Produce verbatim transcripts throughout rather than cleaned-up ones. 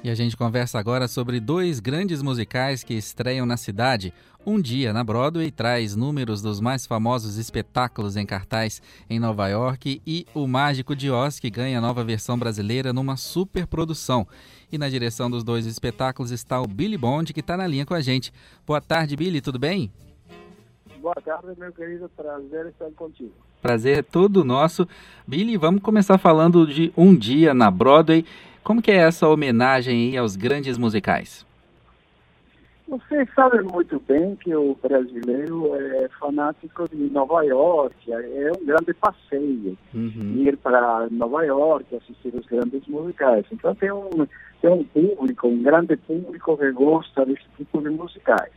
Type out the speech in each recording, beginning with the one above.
E a gente conversa agora sobre dois grandes musicais que estreiam na cidade. Um Dia na Broadway traz números dos mais famosos espetáculos em cartaz em Nova York e O Mágico de Oz, que ganha nova versão brasileira numa superprodução. E na direção dos dois espetáculos está o Billy Bond, que está na linha com a gente. Boa tarde, Billy, tudo bem? Boa tarde, meu querido, prazer estar contigo. Prazer é todo nosso. Billy, vamos começar falando de Um Dia na Broadway. Como que é essa homenagem aí aos grandes musicais? Você sabe muito bem que o brasileiro é fanático de Nova York, é um grande passeio, uhum. ir para Nova York, assistir os grandes musicais. Então tem um, tem um público, um grande público que gosta desse tipo de musicais.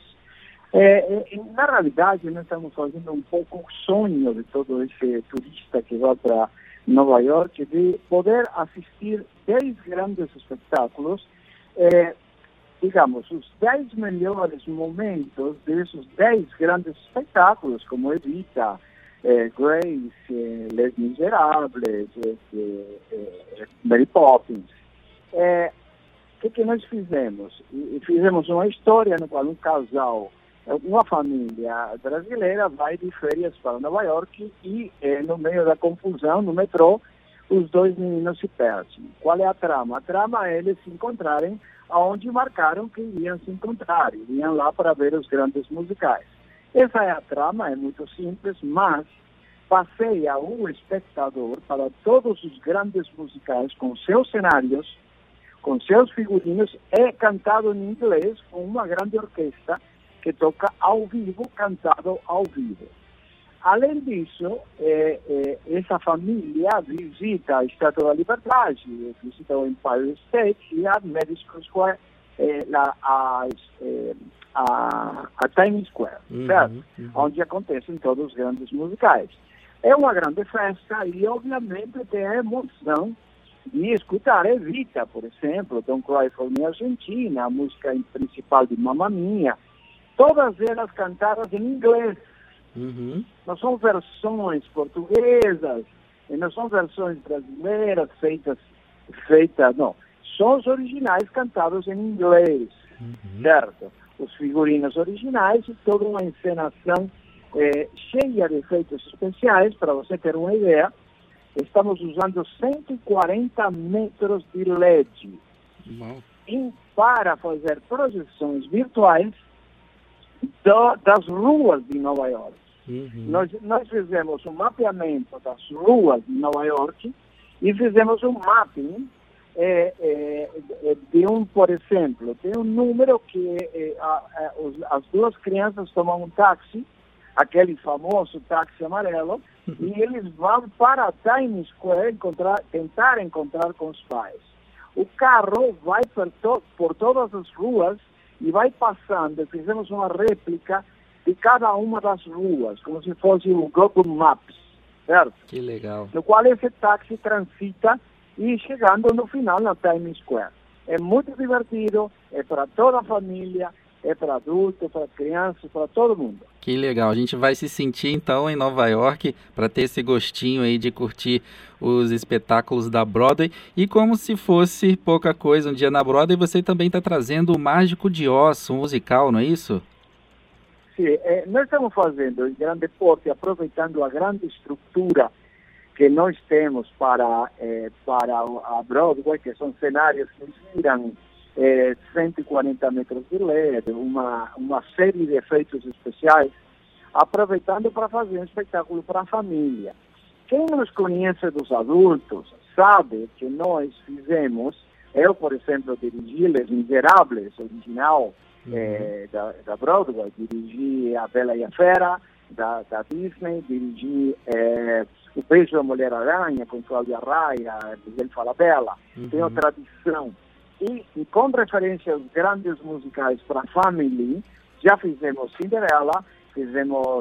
É, é, na realidade, nós estamos fazendo um pouco o sonho de todo esse turista que vai para Nova York de poder assistir dez grandes espetáculos, é, digamos, os dez melhores momentos desses dez grandes espetáculos, como Evita, é, Grace, é, Les Miserables, é, é, Mary Poppins. É, o que, que nós fizemos? E, fizemos uma história no qual um casal, uma família brasileira vai de férias para Nova York e, eh, no meio da confusão, no metrô, os dois meninos se perdem. Qual é a trama? A trama é eles se encontrarem aonde marcaram que iriam se encontrar. Iriam lá para ver os grandes musicais. Essa é a trama, é muito simples, mas passeia o espectador para todos os grandes musicais com seus cenários, com seus figurinos, é cantado em inglês com uma grande orquestra que toca ao vivo, cantado ao vivo. Além disso, é, é, essa família visita a Estátua da Liberdade, visita o Empire State e a Madison Square, é, la, a, é, a, a Times Square, uhum, certo? Uhum. Onde acontecem todos os grandes musicais. É uma grande festa e, obviamente, tem a emoção de escutar Evita, por exemplo, Don't Cry For Me Argentina, a música principal de Mamma Mia, todas elas cantadas em inglês. Uhum. Não são versões portuguesas, não são versões brasileiras feitas, feitas não. São os originais cantados em inglês, uhum. certo? Os figurinos originais e toda uma encenação eh, cheia de efeitos especiais. Para você ter uma ideia, estamos usando cento e quarenta metros de L E D uhum. e para fazer projeções virtuais Do, das ruas de Nova York. Uhum. Nós, nós fizemos um mapeamento das ruas de Nova York e fizemos um mapping é, é, de um, por exemplo, tem um número que é, a, a, os, as duas crianças tomam um táxi, aquele famoso táxi amarelo, uhum. e eles vão para Times Square encontrar, tentar encontrar com os pais. O carro vai por, to, por todas as ruas e vai passando. Fizemos uma réplica de cada uma das ruas, como se fosse o Google Maps, certo? Que legal. No qual esse táxi transita e chegando no final na Times Square. É muito divertido, é para toda a família, é para adultos, para crianças, para todo mundo. Que legal, a gente vai se sentir então em Nova York para ter esse gostinho aí de curtir os espetáculos da Broadway. E como se fosse pouca coisa, Um Dia na Broadway, você também está trazendo O Mágico de Oz, um musical, não é isso? Sim, é, nós estamos fazendo em grande porte, aproveitando a grande estrutura que nós temos para, é, para a Broadway, que são cenários que giram É, cento e quarenta metros de L E D, uma, uma série de efeitos especiais, aproveitando para fazer um espetáculo para a família. Quem nos conhece dos adultos sabe que nós fizemos, eu, por exemplo, dirigi Les Miserables, original uhum. é, da, da Broadway, dirigi A Bela e a Fera, da, da Disney, dirigi é, O Beijo da Mulher-Aranha, com Cláudia Raia, Miguel Falabella. Uhum. Tenho tradição. E, e com referência aos grandes musicais para a família, já fizemos Cinderela, fizemos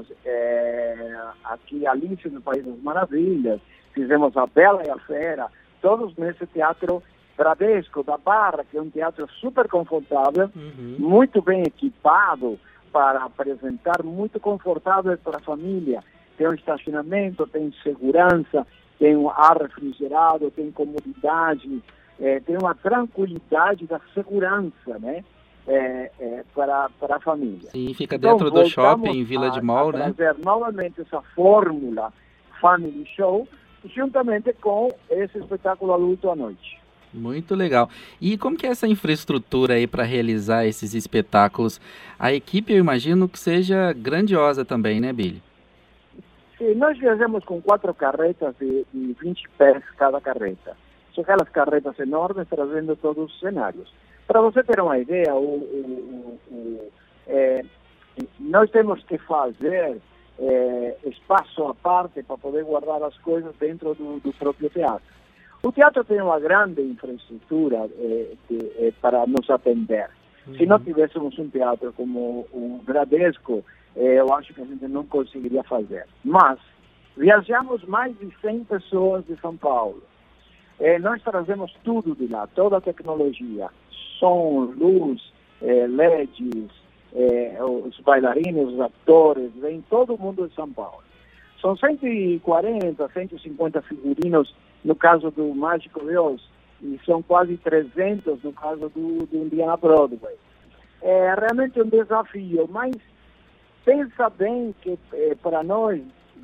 é, aqui Alice no País das Maravilhas, fizemos A Bela e a Fera, todos nesse teatro Bradesco da Barra, que é um teatro super confortável, uhum. muito bem equipado para apresentar, muito confortável para a família. Tem um estacionamento, tem segurança, tem um ar refrigerado, tem comodidade. é, tem uma tranquilidade da segurança, né? É, é, para, para a família. Sim, fica dentro então, do shopping, Vila de Mall, a né? trazer novamente essa fórmula Family Show, juntamente com esse espetáculo adulto à noite. Muito legal. E como que é essa infraestrutura aí para realizar esses espetáculos? A equipe, eu imagino que seja grandiosa também, né, Billy? Sim, nós viajamos com quatro carretas de, de vinte pés cada carreta. São aquelas carretas enormes trazendo todos os cenários. Para você ter uma ideia, o, o, o, o, é, nós temos que fazer é, espaço à parte para poder guardar as coisas dentro do, do próprio teatro. O teatro tem uma grande infraestrutura é, de, é, para nos atender. Uhum. Se não tivéssemos um teatro como o Bradesco, é, eu acho que a gente não conseguiria fazer. Mas viajamos mais de cem pessoas de São Paulo. É, nós trazemos tudo de lá, toda a tecnologia. Som, luz, eh, L E Ds, eh, os bailarinos, os atores, vem todo mundo de São Paulo. São cento e quarenta, cento e cinquenta figurinos no caso do Mágico de Oz, e são quase trezentos no caso do, do Indiana Broadway. É realmente um desafio, mas pensa bem que eh, para nós,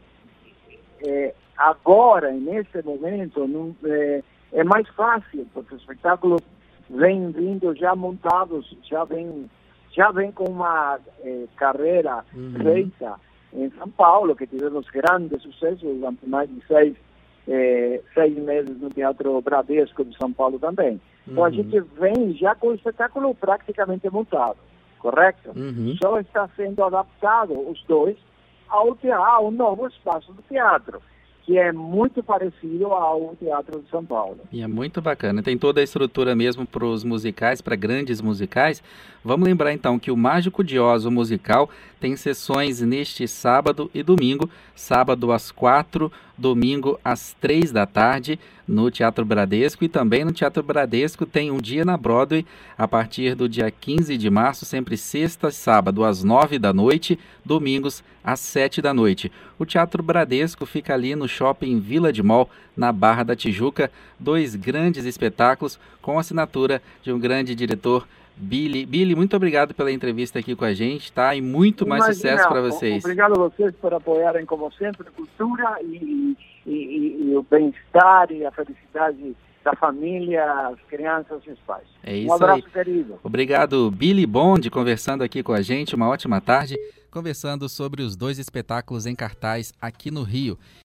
eh, agora, nesse momento, não, eh, é mais fácil, porque o espetáculo vem vindo já montados, já vem, já vem com uma eh, carreira uhum. feita em São Paulo, que tivemos grandes sucessos durante mais de seis, eh, seis meses no Teatro Bradesco de São Paulo também. Uhum. Então a gente vem já com o espetáculo praticamente montado, correto? Uhum. Só está sendo adaptado os dois ao, teatro, ao novo espaço do teatro, que é muito parecido ao Teatro de São Paulo. E é muito bacana. Tem toda a estrutura mesmo para os musicais, para grandes musicais. Vamos lembrar então que o Mágico de Oz, o musical, tem sessões neste sábado e domingo. Sábado às quatro, domingo às três da tarde, no Teatro Bradesco. E também no Teatro Bradesco tem um dia na Broadway, a partir do dia quinze de março, sempre sexta e sábado às nove da noite, domingos às sete da noite. O Teatro Bradesco fica ali no Shopping Vila de Mall, na Barra da Tijuca. Dois grandes espetáculos com assinatura de um grande diretor, Billy. Billy, muito obrigado pela entrevista aqui com a gente, tá? E muito mais Imagina, sucesso para vocês. Obrigado a vocês por apoiarem, como sempre, a cultura e, e, e, e o bem-estar e a felicidade da família, as crianças e os pais. É isso um abraço, aí. querido. Obrigado, Billy Bond, conversando aqui com a gente. Uma ótima tarde, conversando sobre os dois espetáculos em cartaz aqui no Rio.